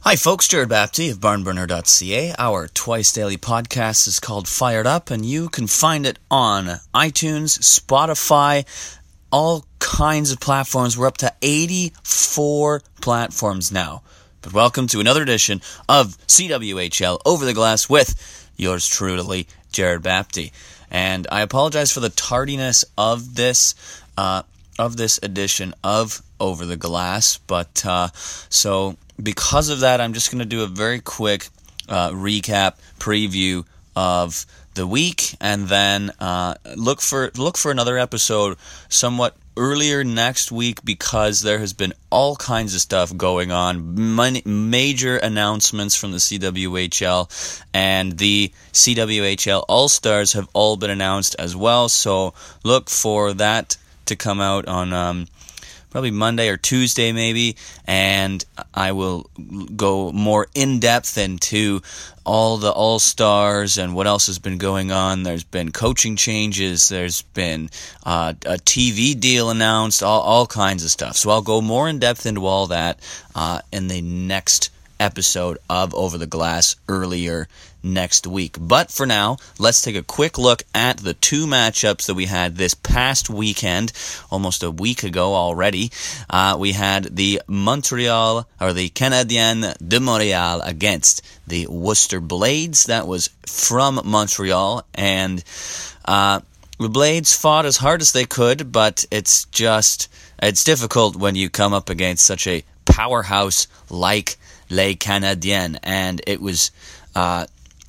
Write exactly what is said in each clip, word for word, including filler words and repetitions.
Hi folks, Jared Bapty of barn burner dot c a. Our twice daily podcast is called Fired Up, and you can find it on iTunes, Spotify, all kinds of platforms. We're up to eighty-four platforms now. But welcome to another edition of C W H L Over the Glass with yours truly, Jared Bapty. And I apologize for the tardiness of this uh, of this edition of Over the Glass, but uh, so because of that, I'm just going to do a very quick uh, recap, preview of the week, and then uh, look for look for another episode somewhat earlier next week, because there has been all kinds of stuff going on, Mon- major announcements from the C W H L, and the C W H L All-Stars have all been announced as well, so look for that to come out on um, probably Monday or Tuesday maybe, and I will go more in-depth into all the All-Stars and what else has been going on. There's been coaching changes, there's been uh, a T V deal announced, all, all kinds of stuff. So I'll go more in-depth into all that uh, in the next episode of Over the Glass earlier next week. But for now, let's take a quick look at the two matchups that we had this past weekend, almost a week ago already. Uh, we had the Montreal, or the Canadiens de Montréal against the Worcester Blades. That was from Montreal, and uh, the Blades fought as hard as they could, but it's just, it's difficult when you come up against such a powerhouse like Les Canadiens, and it was uh,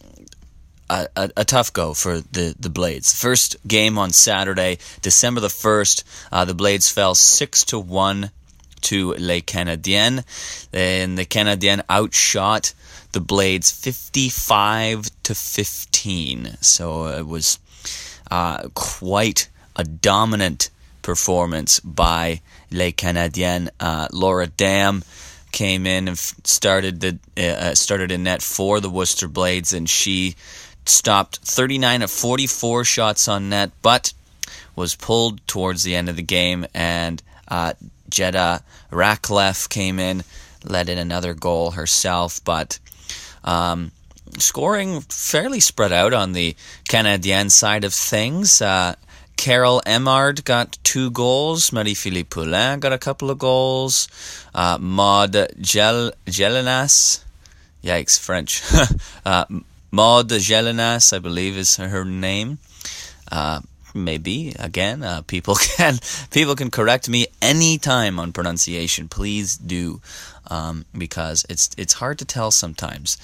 a, a, a tough go for the, the Blades. First game on Saturday, December the first, uh, the Blades fell six to one to Les Canadiens, and the Canadiens outshot the Blades fifty-five to fifteen, so it was uh, quite a dominant performance by Les Canadiens. uh, Laura Dam came in and started the uh, started in net for the Worcester Blades, and she stopped thirty-nine of forty-four shots on net, but was pulled towards the end of the game, and uh, Jetta Ratcliffe came in, let in another goal herself, but um, scoring fairly spread out on the Canadien side of things. Uh, Carol Emard got two goals. Marie-Philippe Poulin got a couple of goals. Uh, Maud Gel- Gelinas, yikes, French. uh, Maud Gelinas, I believe, is her name. Uh, maybe again, uh, people can people can correct me anytime on pronunciation. Please do, um, because it's it's hard to tell sometimes.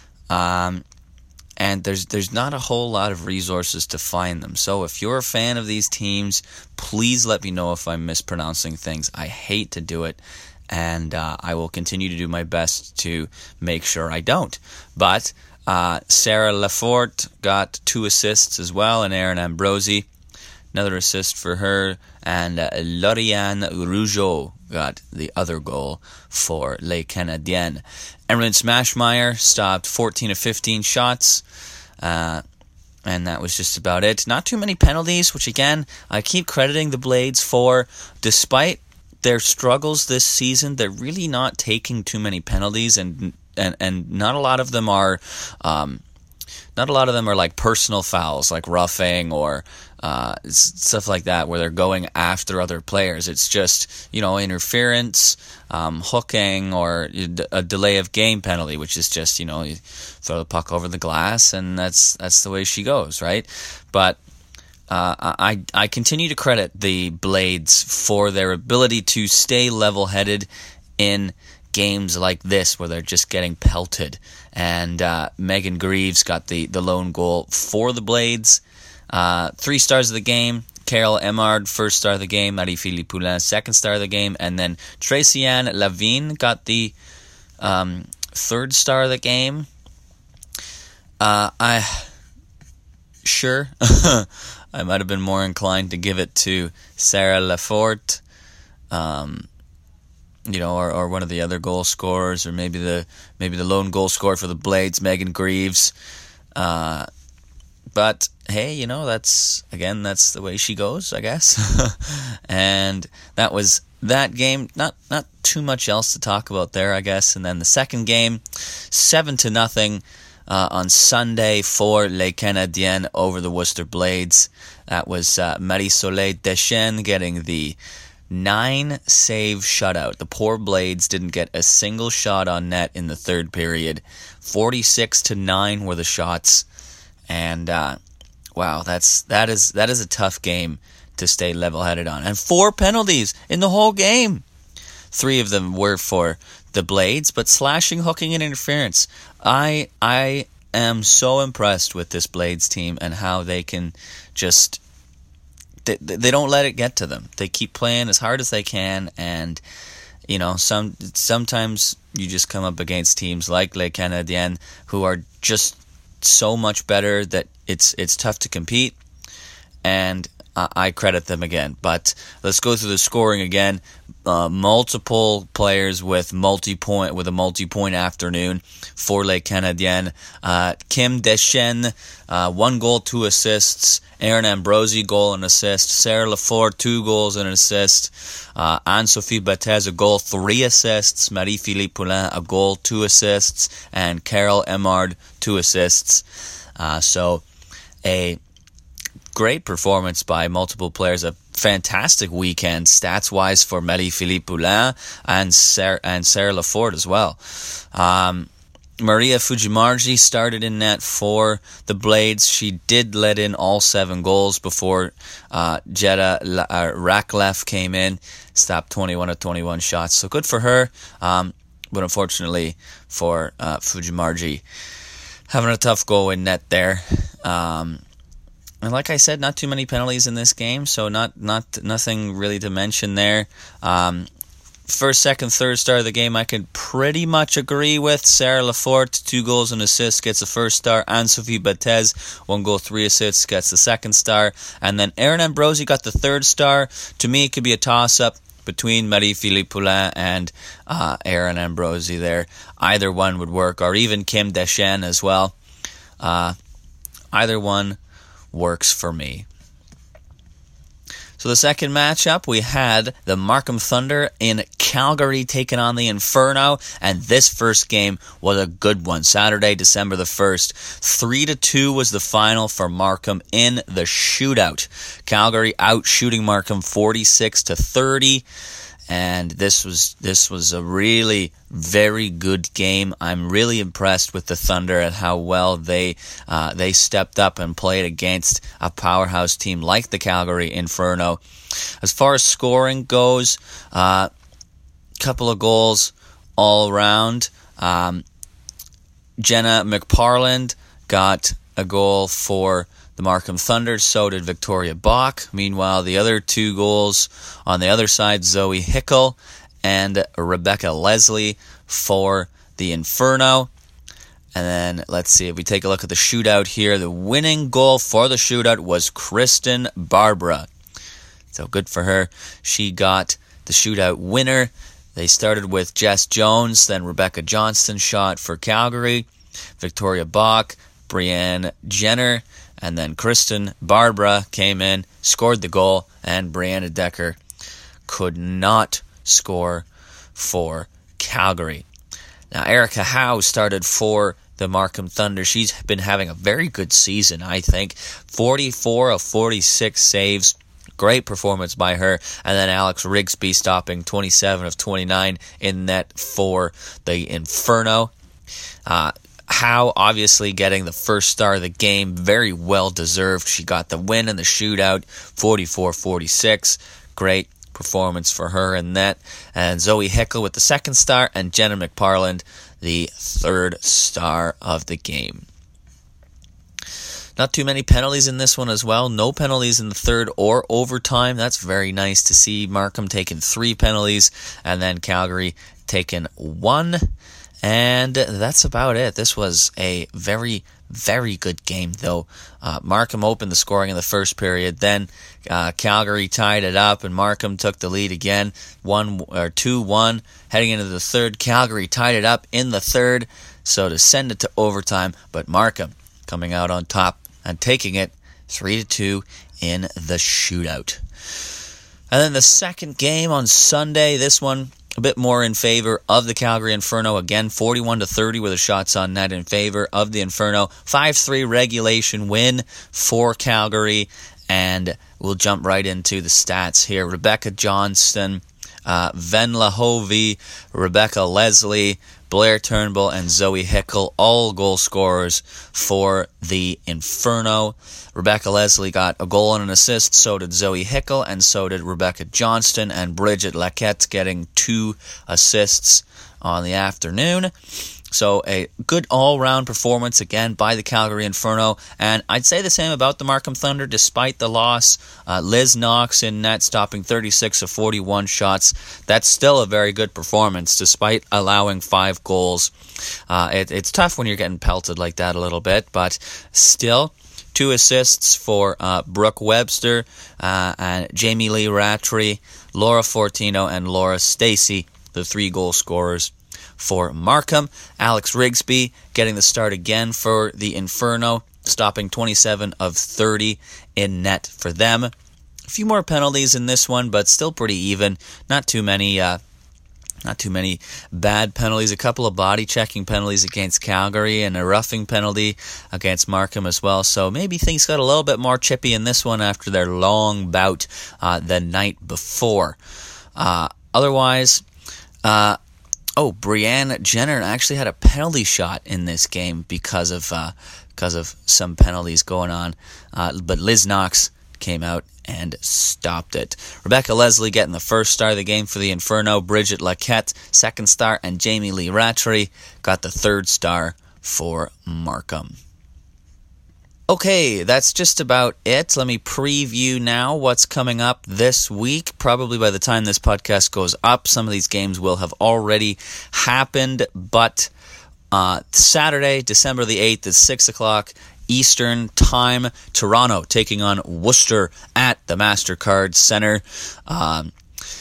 Um, And there's there's not a whole lot of resources to find them. So if you're a fan of these teams, please let me know if I'm mispronouncing things. I hate to do it, and uh, I will continue to do my best to make sure I don't. But uh, Sarah Lafort got two assists as well, and Erin Ambrosi, another assist for her, and uh, Lauriane Rougeau got the other goal for Les Canadiens. Erin Smashmeyer stopped fourteen of fifteen shots, uh, and that was just about it. Not too many penalties, which again, I keep crediting the Blades for. Despite their struggles this season, they're really not taking too many penalties, and and, and not a lot of them are um, not a lot of them are like personal fouls, like roughing or uh, stuff like that, where they're going after other players. It's just, you know, interference, um, hooking, or a delay of game penalty, which is just, you know, you throw the puck over the glass, and that's that's the way she goes, right? But uh, I I continue to credit the Blades for their ability to stay level-headed in games like this where they're just getting pelted. And uh, Megan Greaves got the, the lone goal for the Blades. Uh, three stars of the game. Carol Emard, first star of the game. Marie-Philippe Poulin, second star of the game. And then Tracy-Anne Lavigne got the um, third star of the game. Uh, I Sure. I might have been more inclined to give it to Sarah Lafort. Um... You know, or, or one of the other goal scorers, or maybe the maybe the lone goal scorer for the Blades, Megan Greaves. Uh, but hey, you know, that's, again, that's the way she goes, I guess. And that was that game. Not not too much else to talk about there, I guess. And then the second game, seven to nothing uh, on Sunday for Les Canadiennes over the Worcester Blades. That was uh, Marie-Soleil Deschênes getting the nine save shutout. The poor Blades didn't get a single shot on net in the third period. forty-six to nine were the shots. And uh, wow, that's that is that is a tough game to stay level-headed on. And four penalties in the whole game. Three of them were for the Blades, but slashing, hooking, and interference. I I am so impressed with this Blades team and how they can just they they don't let it get to them. They keep playing as hard as they can, and you know, some sometimes you just come up against teams like Les Canadiennes who are just so much better that it's it's tough to compete, and uh, I credit them again. But let's go through the scoring again. Uh, multiple players with multi-point with a multi-point afternoon for Les Canadiennes. Uh, Kim Deschênes, uh, one goal, two assists. Erin Ambrosi, goal and assist. Sarah Lafort, two goals and an assist. Uh, Anne-Sophie Bethez, a goal, three assists. Marie-Philippe Poulin, a goal, two assists. And Carol Emard, two assists. Uh, so a great performance by multiple players. A fantastic weekend stats-wise for Marie-Philippe Poulin and Sarah, and Sarah Lafort as well. Um, Maria Fujimarji started in net for the Blades. She did let in all seven goals before uh, Jetta uh, Raklev came in, stopped twenty-one of twenty-one shots. So good for her, um, but unfortunately for uh, Fujimarji, having a tough goal in net there. Um, and like I said, not too many penalties in this game, so not not nothing really to mention there. Um, First, second, third star of the game I can pretty much agree with. Sarah Lafort, two goals and assists, gets the first star. Anne-Sophie Bethez, one goal, three assists, gets the second star. And then Erin Ambrosi got the third star. To me, it could be a toss-up between Marie-Philippe Poulin and uh, Erin Ambrosi there. Either one would work, or even Kim Deschênes as well. Uh, either one works for me. So the second matchup, we had the Markham Thunder in Calgary taking on the Inferno, and this first game was a good one. Saturday, December the first, three to two was the final for Markham in the shootout. Calgary out shooting Markham forty-six to thirty. And this was this was a really very good game. I'm really impressed with the Thunder and how well they uh, they stepped up and played against a powerhouse team like the Calgary Inferno. As far as scoring goes, a uh, couple of goals all around. Um, Jenna McParland got a goal for the Markham Thunder, so did Victoria Bach. Meanwhile, the other two goals on the other side, Zoe Hickel and Rebecca Leslie for the Inferno. And then, let's see, if we take a look at the shootout here, the winning goal for the shootout was Kristen Barbara. So good for her. She got the shootout winner. They started with Jess Jones, then Rebecca Johnston shot for Calgary, Victoria Bach, Brianne Jenner, and then Kristen Barbara came in, scored the goal, and Brianna Decker could not score for Calgary. Now, Erica Howe started for the Markham Thunder. She's been having a very good season, I think. forty-four of forty-six saves. Great performance by her. And then Alex Rigsby stopping twenty-seven of twenty-nine in net for the Inferno. Uh, Howe obviously getting the first star of the game, very well deserved. She got the win in the shootout, forty-four forty-six. Great performance for her in that. And Zoe Hickel with the second star, and Jenna McParland the third star of the game. Not too many penalties in this one as well. No penalties in the third or overtime. That's very nice to see. Markham taking three penalties, and then Calgary taking one. And that's about it. This was a very, very good game, though. Uh, Markham opened the scoring in the first period. Then uh, Calgary tied it up, and Markham took the lead again, one or two one. Heading into the third, Calgary tied it up in the third, so to send it to overtime. But Markham coming out on top and taking it three to two in the shootout. And then the second game on Sunday, this one a bit more in favor of the Calgary Inferno. Again, forty-one to thirty were the shots on net in favor of the Inferno. five three regulation win for Calgary. And we'll jump right into the stats here. Rebecca Johnston, uh, Venla Hovey, Rebecca Leslie, Blair Turnbull, and Zoe Hickel, all goal scorers for the Inferno. Rebecca Leslie got a goal and an assist, so did Zoe Hickel, and so did Rebecca Johnston, and Bridget Laquette getting two assists on the afternoon. So a good all-round performance again by the Calgary Inferno, and I'd say the same about the Markham Thunder despite the loss. Uh, Liz Knox in net, stopping thirty-six of forty-one shots. That's still a very good performance despite allowing five goals. Uh, it, it's tough when you're getting pelted like that a little bit, but still. Two assists for uh, Brooke Webster uh, and Jamie Lee Rattray, Laura Fortino, and Laura Stacey, the three goal scorers for Markham. Alex Rigsby getting the start again for the Inferno, stopping twenty-seven of thirty in net for them. A few more penalties in this one, but still pretty even. Not too many uh, not too many bad penalties. A couple of body checking penalties against Calgary and a roughing penalty against Markham as well. So maybe things got a little bit more chippy in this one after their long bout uh, the night before. Uh, otherwise, uh, Oh, Brianne Jenner actually had a penalty shot in this game because of uh, because of some penalties going on. Uh, but Liz Knox came out and stopped it. Rebecca Leslie getting the first star of the game for the Inferno. Bridget Laquette, second star. And Jamie Lee Rattray got the third star for Markham. Okay, that's just about it. Let me preview now what's coming up this week. Probably by the time this podcast goes up, some of these games will have already happened. But uh, Saturday, December the eighth, is six o'clock Eastern Time. Toronto taking on Worcester at the MasterCard Center. Um,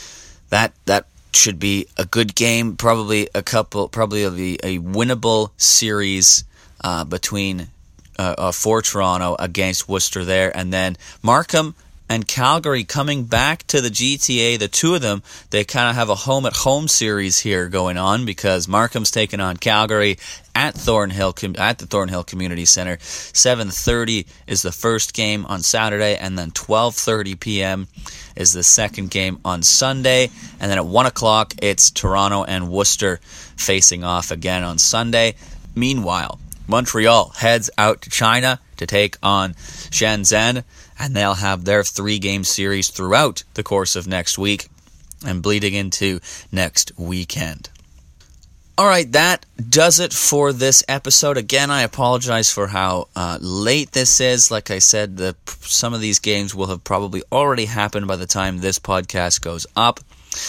that that should be a good game. Probably a couple. Probably a, a winnable series uh, between. Uh, uh, for Toronto against Worcester there. And then Markham and Calgary coming back to the G T A. The two of them, they kind of have a home-at-home series here going on because Markham's taking on Calgary at Thornhill at the Thornhill Community Center. seven thirty is the first game on Saturday, and then twelve thirty p.m. is the second game on Sunday. And then at one o'clock, it's Toronto and Worcester facing off again on Sunday. Meanwhile, Montreal heads out to China to take on Shenzhen, and they'll have their three-game series throughout the course of next week and bleeding into next weekend. All right, that does it for this episode. Again, I apologize for how uh, late this is. Like I said, the, some of these games will have probably already happened by the time this podcast goes up.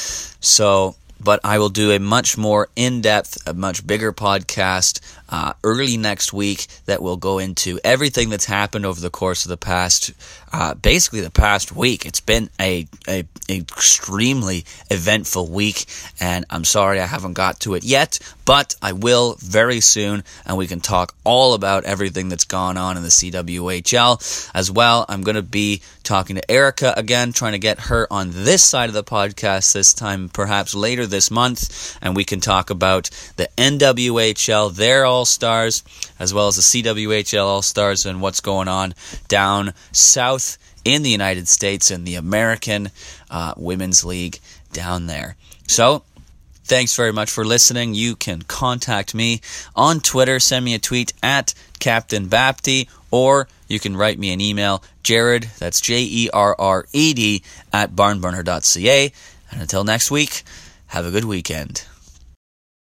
So... But I will do a much more in-depth, a much bigger podcast uh, early next week that will go into everything that's happened over the course of the past, uh, basically the past week. It's been a, a extremely eventful week, and I'm sorry I haven't got to it yet, but I will very soon, and we can talk all about everything that's gone on in the C W H L as well. I'm going to be talking to Erica again, trying to get her on this side of the podcast this time, perhaps later this month, and we can talk about the N W H L, their All-Stars, as well as the C W H L All-Stars and what's going on down south in the United States in the American uh, Women's League down there. So, thanks very much for listening. You can contact me on Twitter, send me a tweet at Captain Bapty, or you can write me an email, Jared, that's J E R R E D, at barnburner dot c a. And until next week, have a good weekend.